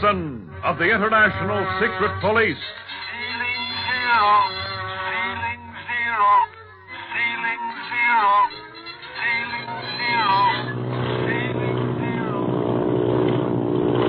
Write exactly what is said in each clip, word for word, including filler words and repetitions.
Wilson of the International Secret Police. Ceiling zero. Ceiling zero. Ceiling zero. Ceiling zero. Ceiling zero.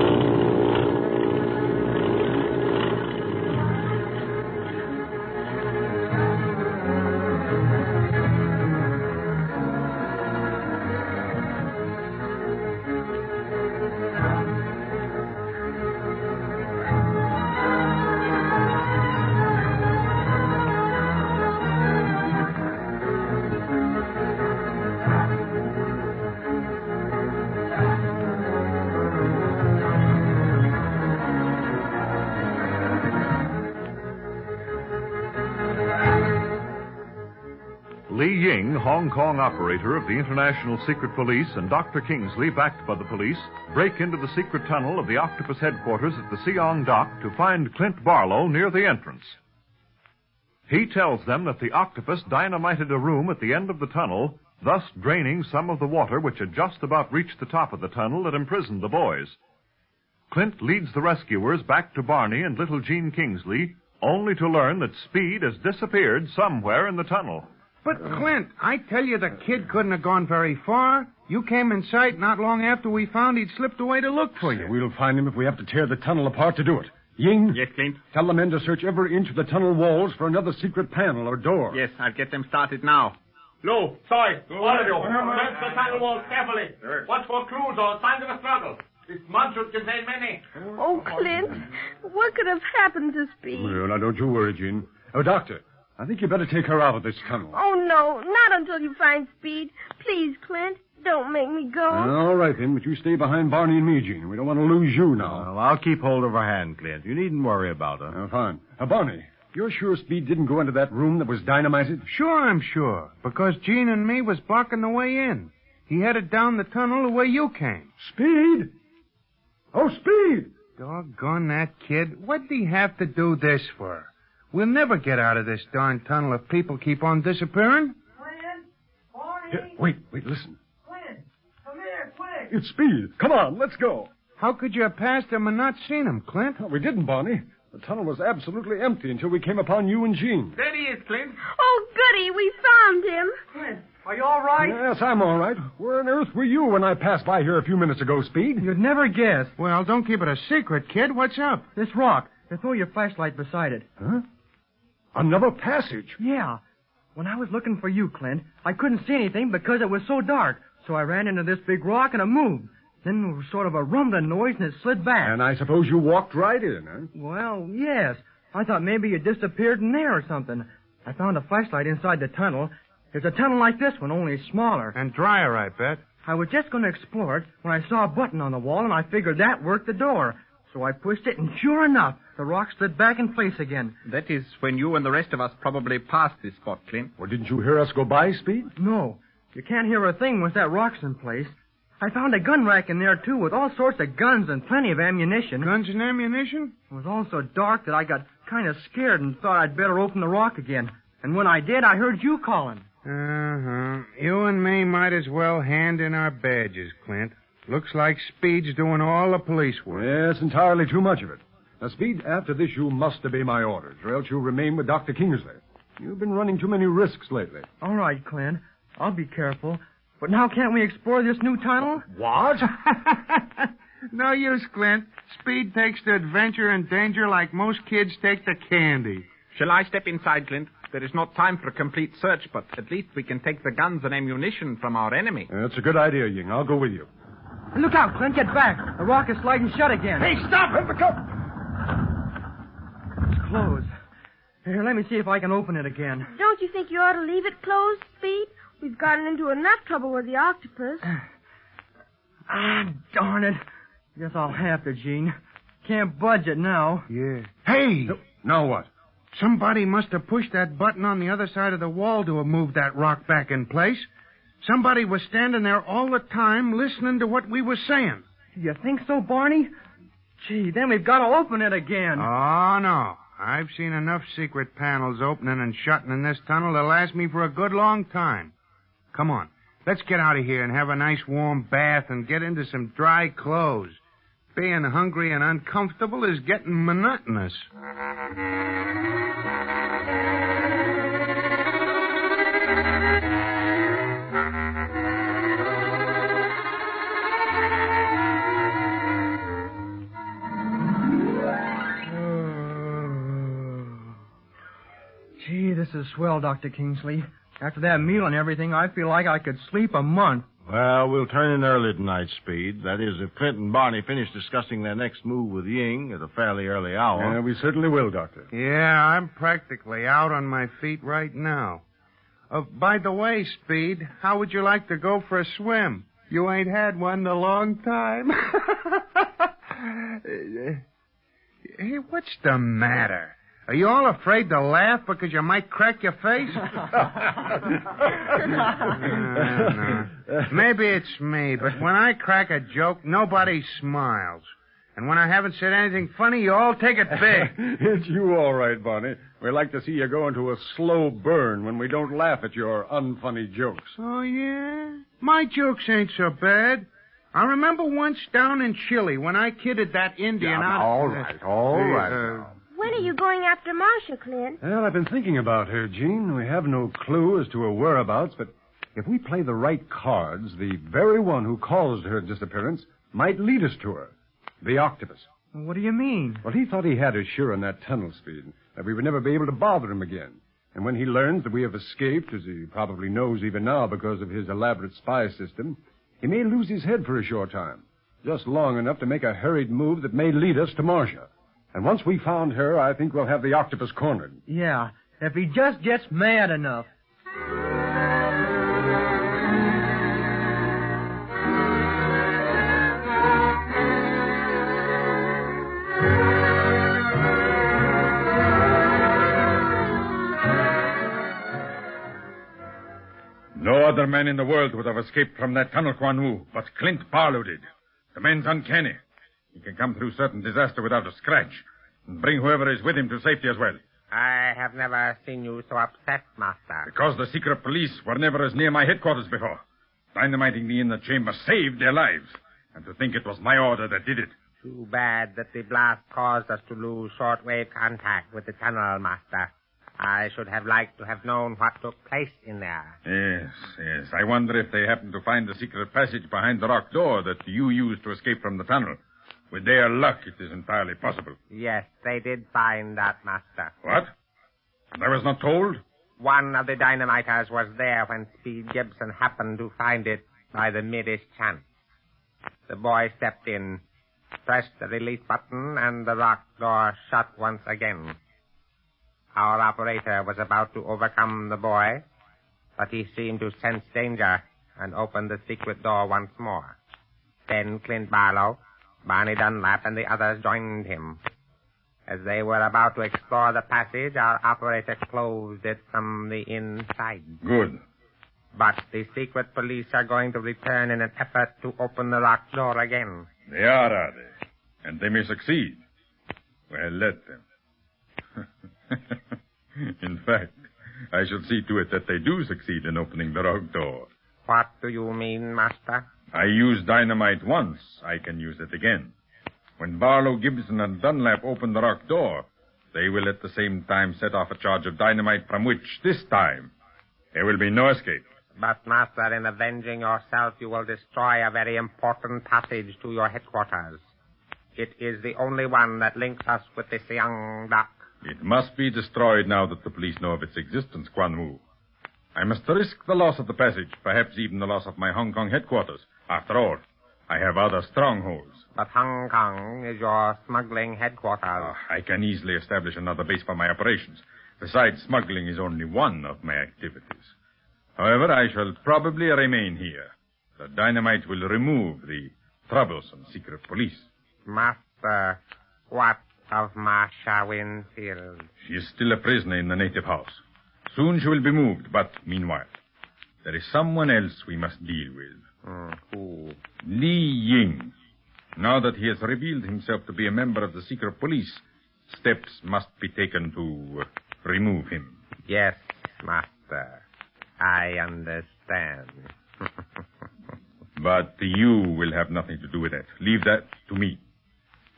Li Ying, Hong Kong operator of the International Secret Police, and Doctor Kingsley, backed by the police, break into the secret tunnel of the Octopus headquarters at the Siong Dock to find Clint Barlow near the entrance. He tells them that the Octopus dynamited a room at the end of the tunnel, thus draining some of the water which had just about reached the top of the tunnel that imprisoned the boys. Clint leads the rescuers back to Barney and little Gene Kingsley, only to learn that Speed has disappeared somewhere in the tunnel. But, Clint, I tell you the kid couldn't have gone very far. You came in sight not long after we found he'd slipped away to look for you. We'll find him if we have to tear the tunnel apart to do it. Ying? Yes, Clint? Tell the men to search every inch of the tunnel walls for another secret panel or door. Yes, I'll get them started now. Lou, sorry, all of you. Search the tunnel walls carefully. Watch for clues or signs of a struggle. This mud should contain many. Oh, Clint, what could have happened to Speed? Well, now, don't you worry, Jean. Oh, Doctor, I think you better take her out of this tunnel. Oh, no, not until you find Speed. Please, Clint, don't make me go. All right, then, but you stay behind Barney and me, Jean. We don't want to lose you now. Well, I'll keep hold of her hand, Clint. You needn't worry about her. Uh, fine. Uh, Barney, you're sure Speed didn't go into that room that was dynamited? Sure, I'm sure, because Gene and me was blocking the way in. He headed down the tunnel the way you came. Speed? Oh, Speed! Doggone that kid. What'd he have to do this for? We'll never get out of this darn tunnel if people keep on disappearing. Clint! Barney! Here, wait, wait, listen. Clint! Come here, quick! It's Speed. Come on, let's go. How could you have passed him and not seen him, Clint? Well, we didn't, Barney. The tunnel was absolutely empty until we came upon you and Jean. There he is, Clint. Oh, goody, we found him. Clint, are you all right? Yes, I'm all right. Where on earth were you when I passed by here a few minutes ago, Speed? You'd never guess. Well, don't keep it a secret, kid. What's up? This rock. They throw your flashlight beside it. Huh? Another passage? Yeah. When I was looking for you, Clint, I couldn't see anything because it was so dark. So I ran into this big rock and it moved. Then there was sort of a rumbling noise and it slid back. And I suppose you walked right in, huh? Well, yes. I thought maybe you disappeared in there or something. I found a flashlight inside the tunnel. There's a tunnel like this one, only smaller. And drier, I bet. I was just going to explore it when I saw a button on the wall, and I figured that worked the door. So I pushed it, and sure enough, the rock slid back in place again. That is when you and the rest of us probably passed this spot, Clint. Well, didn't you hear us go by, Speed? No. You can't hear a thing once that rock's in place. I found a gun rack in there, too, with all sorts of guns and plenty of ammunition. Guns and ammunition? It was all so dark that I got kind of scared and thought I'd better open the rock again. And when I did, I heard you calling. Uh-huh. You and me might as well hand in our badges, Clint. Looks like Speed's doing all the police work. Yes, entirely too much of it. Now, Speed, after this, you must obey my orders, or else you'll remain with Doctor Kingsley. You've been running too many risks lately. All right, Clint. I'll be careful. But now can't we explore this new tunnel? What? No use, Clint. Speed takes the adventure and danger like most kids take the candy. Shall I step inside, Clint? There is not time for a complete search, but at least we can take the guns and ammunition from our enemy. That's a good idea, Ying. I'll go with you. Look out, Clint. Get back. The rock is sliding shut again. Hey, stop him! Come. It's closed. Here, let me see if I can open it again. Don't you think you ought to leave it closed, Speed? We've gotten into enough trouble with the octopus. Ah, darn it. Guess I'll have to, Gene. Can't budge it now. Yeah. Hey! Now what? Somebody must have pushed that button on the other side of the wall to have moved that rock back in place. Somebody was standing there all the time listening to what we were saying. You think so, Barney? Gee, then we've got to open it again. Oh, no. I've seen enough secret panels opening and shutting in this tunnel to last me for a good long time. Come on. Let's get out of here and have a nice warm bath and get into some dry clothes. Being hungry and uncomfortable is getting monotonous. Gee, this is swell, Doctor Kingsley. After that meal and everything, I feel like I could sleep a month. Well, we'll turn in early tonight, Speed. That is, if Clint and Barney finish discussing their next move with Ying at a fairly early hour. Yeah, we certainly will, Doctor. Yeah, I'm practically out on my feet right now. Uh, by the way, Speed, how would you like to go for a swim? You ain't had one in a long time. Hey, what's the matter? Are you all afraid to laugh because you might crack your face? no, no. Maybe it's me, but when I crack a joke, nobody smiles. And when I haven't said anything funny, you all take it big. It's you all right, Barney. We like to see you go into a slow burn when we don't laugh at your unfunny jokes. Oh, yeah? My jokes ain't so bad. I remember once down in Chile when I kidded that Indian Yeah, out... all right, all Uh, right. uh, When are you going after Marcia, Clint? Well, I've been thinking about her, Jean. We have no clue as to her whereabouts, but if we play the right cards, the very one who caused her disappearance might lead us to her. The octopus. What do you mean? Well, he thought he had us sure in that tunnel, Speed, that we would never be able to bother him again. And when he learns that we have escaped, as he probably knows even now because of his elaborate spy system, he may lose his head for a short time, just long enough to make a hurried move that may lead us to Marcia. And once we found her, I think we'll have the octopus cornered. Yeah, if he just gets mad enough. No other man in the world would have escaped from that tunnel, Quan Wu, but Clint Barlow did. The man's uncanny. He can come through certain disaster without a scratch and bring whoever is with him to safety as well. I have never seen you so upset, Master. Because the secret police were never as near my headquarters before. Dynamiting me in the chamber saved their lives. And to think it was my order that did it. Too bad that the blast caused us to lose shortwave contact with the tunnel, Master. I should have liked to have known what took place in there. Yes, yes. I wonder if they happened to find the secret passage behind the rock door that you used to escape from the tunnel. With their luck, it is entirely possible. Yes, they did find that, Master. What? And I was not told? One of the dynamiters was there when Speed Gibson happened to find it by the merest chance. The boy stepped in, pressed the release button, and the rock door shut once again. Our operator was about to overcome the boy, but he seemed to sense danger and opened the secret door once more. Then Clint Barlow, Barney Dunlap, and the others joined him. As they were about to explore the passage, our operator closed it from the inside. Good. But the secret police are going to return in an effort to open the rock door again. They are, are they? And they may succeed. Well, let them. In fact, I shall see to it that they do succeed in opening the rock door. What do you mean, Master? I used dynamite once. I can use it again. When Barlow, Gibson, and Dunlap open the rock door, they will at the same time set off a charge of dynamite from which, this time, there will be no escape. But, Master, in avenging yourself, you will destroy a very important passage to your headquarters. It is the only one that links us with the Siang Dock. It must be destroyed now that the police know of its existence, Quan Wu. I must risk the loss of the passage, perhaps even the loss of my Hong Kong headquarters. After all, I have other strongholds. But Hong Kong is your smuggling headquarters. Oh, I can easily establish another base for my operations. Besides, smuggling is only one of my activities. However, I shall probably remain here. The dynamite will remove the troublesome secret police. Master, what of Marcia Winfield? She is still a prisoner in the native house. Soon she will be moved, but meanwhile, there is someone else we must deal with. Mm, who? Li Ying. Now that he has revealed himself to be a member of the secret police, steps must be taken to uh, remove him. Yes, Master. I understand. But you will have nothing to do with that. Leave that to me.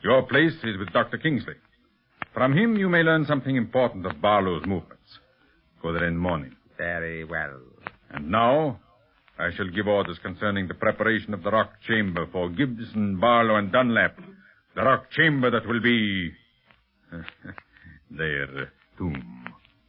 Your place is with Doctor Kingsley. From him you may learn something important of Barlow's movements. Go there in the morning. Very well. And now, I shall give orders concerning the preparation of the rock chamber for Gibson, Barlow, and Dunlap. The rock chamber that will be their tomb.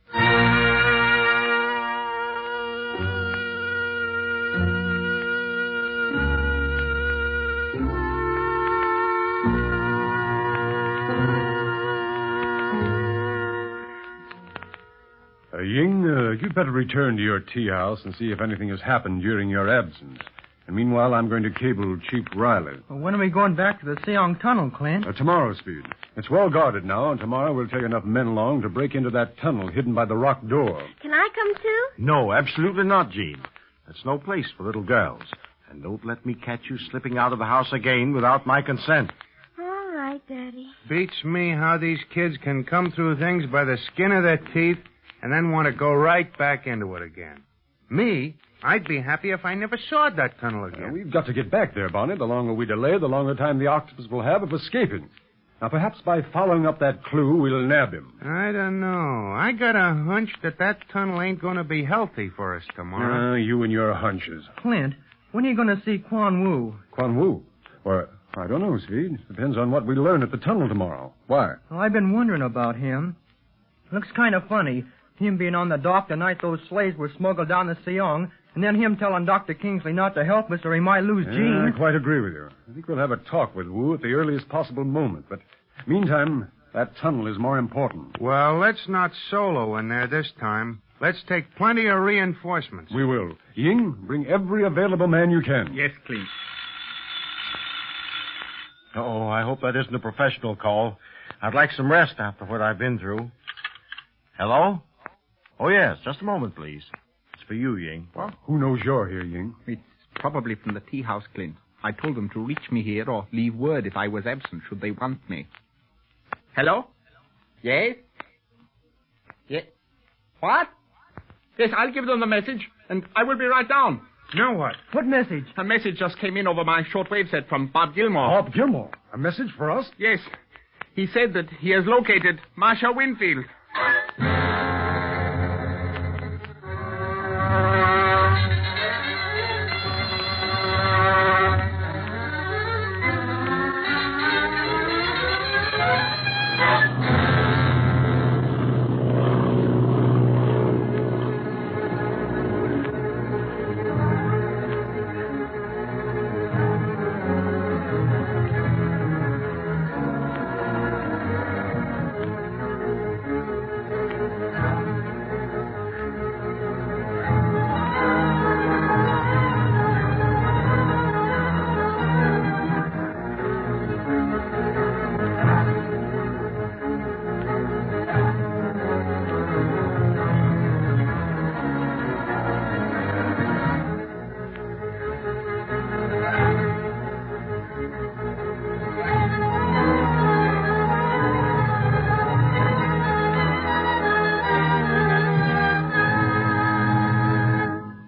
Uh, Ying, uh, you'd better return to your tea house and see if anything has happened during your absence. And meanwhile, I'm going to cable Chief Riley. Well, when are we going back to the Seong Tunnel, Clint? Uh, tomorrow, Speed. It's well guarded now, and tomorrow we'll take enough men along to break into that tunnel hidden by the rock door. Can I come too? No, absolutely not, Gene. That's no place for little girls. And don't let me catch you slipping out of the house again without my consent. All right, Daddy. Beats me how these kids can come through things by the skin of their teeth and then want to go right back into it again. Me? I'd be happy if I never saw that tunnel again. Uh, we've got to get back there, Bonnie. The longer we delay, the longer time the octopus will have of escaping. Now, perhaps by following up that clue, we'll nab him. I don't know. I got a hunch that that tunnel ain't going to be healthy for us tomorrow. Uh, you and your hunches. Clint, when are you going to see Quan Wu? Quan Wu? Well, I don't know, Speed. Depends on what we learn at the tunnel tomorrow. Why? Well, I've been wondering about him. Looks kind of funny, him being on the dock the night those slaves were smuggled down the Seong, and then him telling Doctor Kingsley not to help us or he might lose Yeah, Gene. I quite agree with you. I think we'll have a talk with Wu at the earliest possible moment. But meantime, that tunnel is more important. Well, let's not solo in there this time. Let's take plenty of reinforcements. We will. Ying, bring every available man you can. Yes, Clint. Oh, I hope that isn't a professional call. I'd like some rest after what I've been through. Hello? Oh, yes. Just a moment, please. It's for you, Ying. Well, who knows you're here, Ying? It's probably from the tea house, Clint. I told them to reach me here or leave word if I was absent should they want me. Hello? Yes? Yes? What? Yes, I'll give them the message, and I will be right down. Now what? What message? A message just came in over my shortwave set from Bob Gilmore. Bob Gilmore? A message for us? Yes. He said that he has located Marcia Winfield.